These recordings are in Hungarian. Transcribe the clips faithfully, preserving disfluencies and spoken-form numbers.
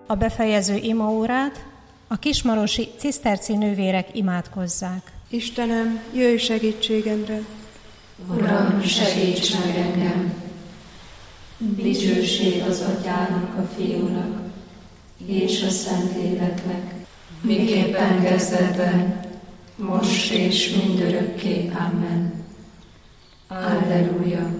a befejező imaórát a kismarosi ciszterci nővérek imádkozzák. Istenem, jöjj segítségemre! Uram, segíts meg engem! Dicsőség az Atyának, a Fiúnak és a Szentléleknek, miképpen kezdetben, most és mindörökké. Amen. Alleluja!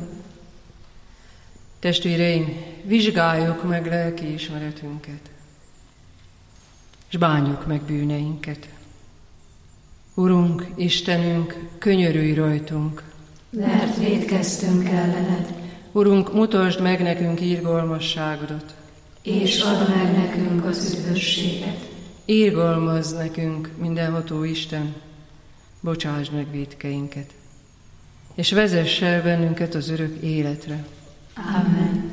Testvéreim, vizsgáljuk meg lelkiismeretünket, és bánjuk meg bűneinket. Urunk, Istenünk, könyörülj rajtunk, mert vétkeztünk ellened. Urunk, mutasd meg nekünk irgalmasságodat, és add meg nekünk az üdvösséget. Irgalmazz nekünk, mindenható Isten, bocsásd meg vétkeinket, és vezess el bennünket az örök életre. Amen.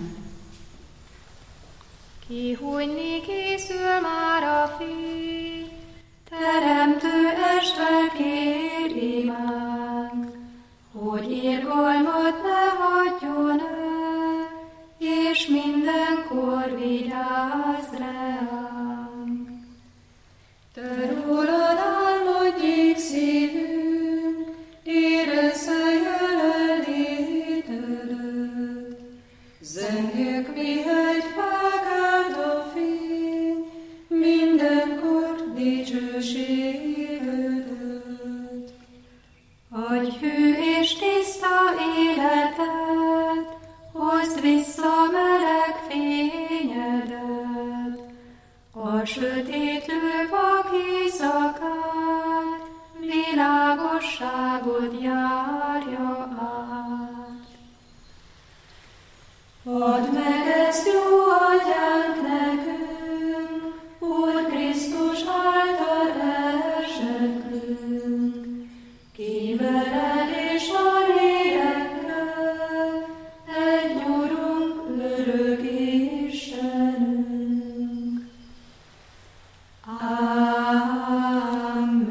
Kihújni készül már a fény, Teremtő Isten kér imánk, hogy irgalmat ne hagyjon el, és mindenkor vigyázz ránk. Te rólad álmodjék szívünk, érezze jelenlétedőt, zengjük mihegy felkáld a fény, mindenkor dicsőségedőt. Adj hű és tiszta életet, hozd vissza meleg fényedet, a sötétlő vak éjszakát, világosságot járja át. Add meg ezt jó atyánk nekünk, Úr Krisztus által elseklünk, ki veled és a lélekkel, egy Urunk, örök Istenünk. Amen.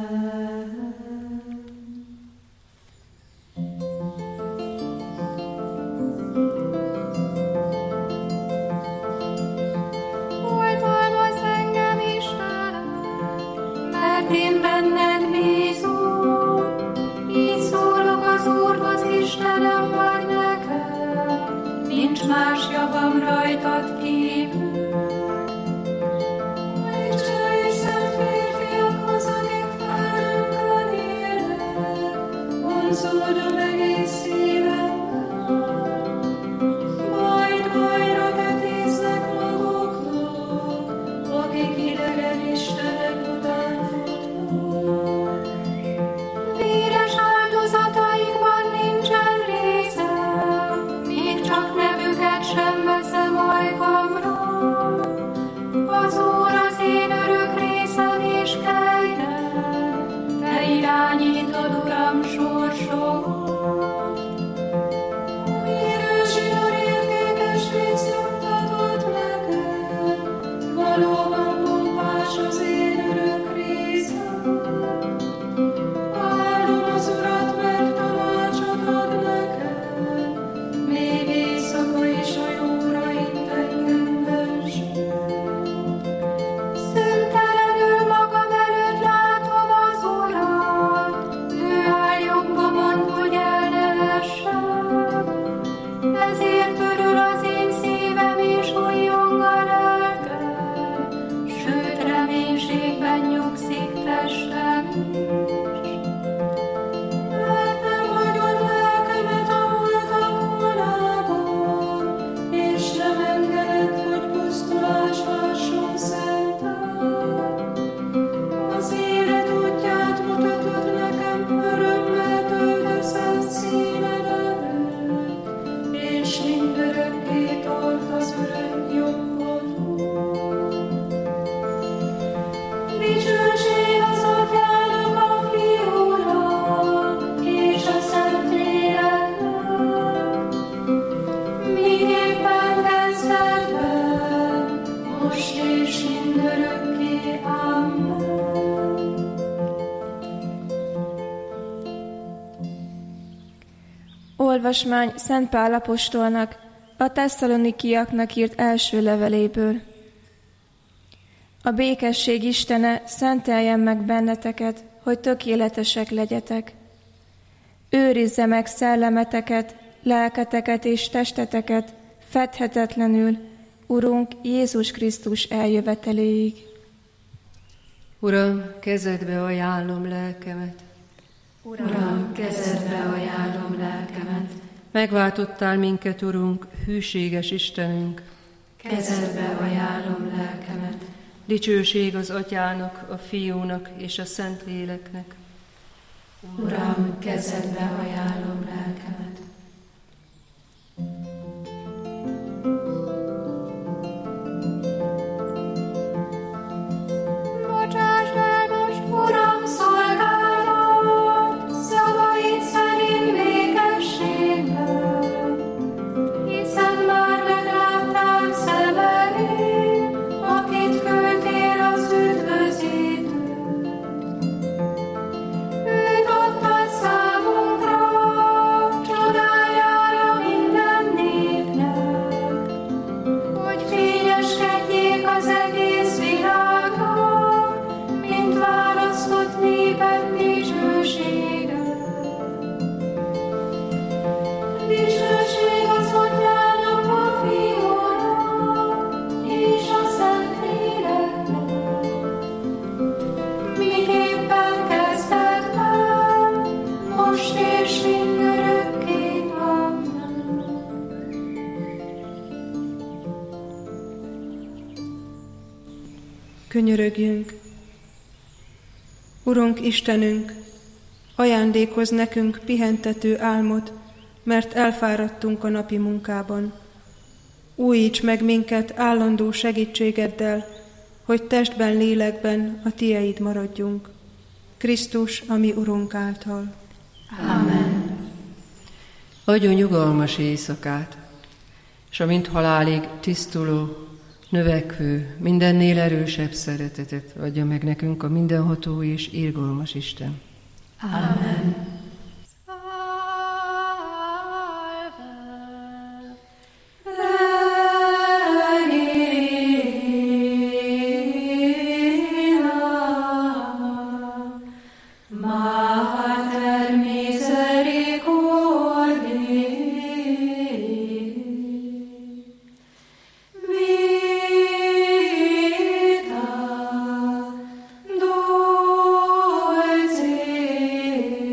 Oltalmazz engem, Istenem, mert én benned bízom, így szólok az Úrhoz, Istenem vagy nekem, nincs más javam rajtad kívül. Vonzódom egész szívemmel, majd bajra vetéznek maguknak, akik idegen istenek után futnak. Véres áldozataikban nincsen részem, még csak nevüket sem veszem ajkamra. Az Úr az én örök részem és kegyem, te irányítod, Uram, sorsomat. Új zsidor értékes rész juttatod nekem, valóban pompás az én örök részem. Áldom az Urat, mert tanácsot ad nekem, még éjszaka is a jóra itt engem vezet. Szüntelenül magam előtt látom az Urat, ő áll jobbomon, hogy el ne essem. Ezért örül az én szívem és újjong a lelkem, sőt reménységben nyugszik testem is. Mert nem hagyod lelkemet a holtak vonában, és nem engeded, hogy pusztulás hasson szented. Az élet útját mutatod nekem, örömmel töltesz színed előtt, és mindörökké tart az örök jobbodon. Dicsőség az Atyának, a Fiúnak és a Szentléleknek, miképpen kezdetben, most és mindörökké. Amen. Olvasmány Szent Pál apostolnak a tesszalonikiaknak írt első leveléből. A békesség Istene szenteljen meg benneteket, hogy tökéletesek legyetek. Őrizze meg szellemeteket, lelketeket és testeteket fedhetetlenül, Urunk Jézus Krisztus eljöveteléig. Uram, kezedbe ajánlom lelkemet. Uram, kezedbe ajánlom lelkemet. Megváltottál minket, Urunk, hűséges Istenünk. Kezedbe ajánlom lelkemet. Dicsőség az Atyának, a Fiúnak és a Szentléleknek. Uram, kezedbe ajánlom lelkemet. Bocsásd el most, Uram, szolgálat, szavaid szerint békességben, hiszen már megláttál szemeim, akit küldtél az üdvözítő. Őt adtad számunkra, csodájára minden népnek, hogy fényeskedjék az egész világnak, mint választott néped dicsősége. Dicsőség az Atyának, a Fiúnak és a Szentléleknek, miképpen kezdetben, most és mindörökké. Amen. Könyörögjünk! Urunk Istenünk, ajándékozz nekünk pihentető álmot, mert elfáradtunk a napi munkában. Újíts meg minket állandó segítségeddel, hogy testben, lélekben a Tieid maradjunk. Krisztus, a mi Urunk által. Amen. Adjon nyugalmas éjszakát, és amint halálig tisztuló, növekvő, mindennél erősebb szeretetet adja meg nekünk a mindenható és irgalmas Isten. Amen. Mater misericordiae, vita dulcis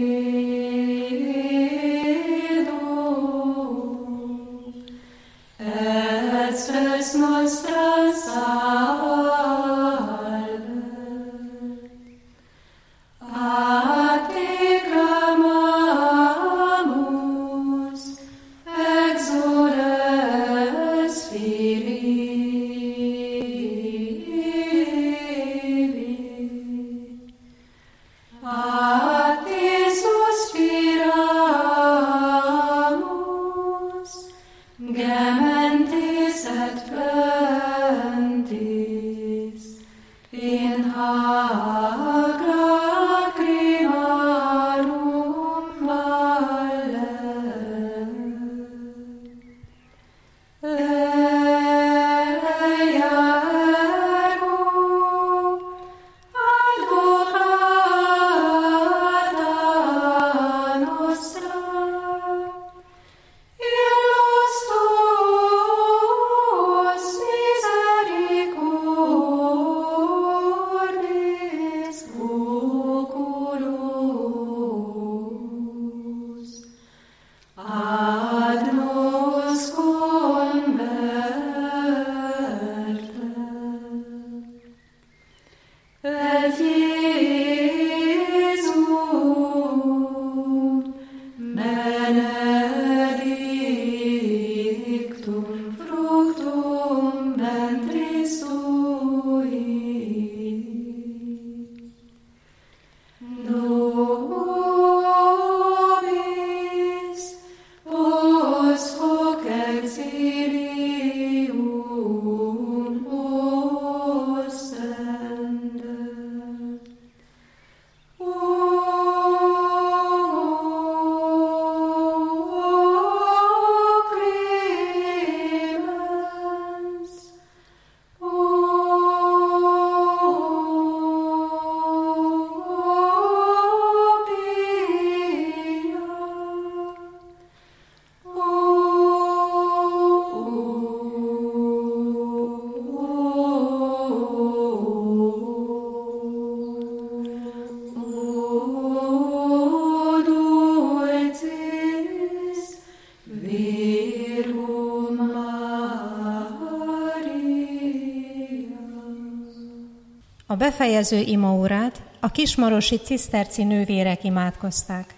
A befejező imaórát a kismarosi ciszterci nővérek imádkozták.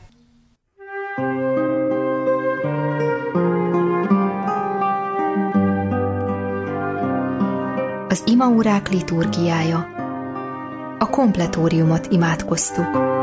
Az imaórák liturgiája. A kompletóriumot imádkoztuk.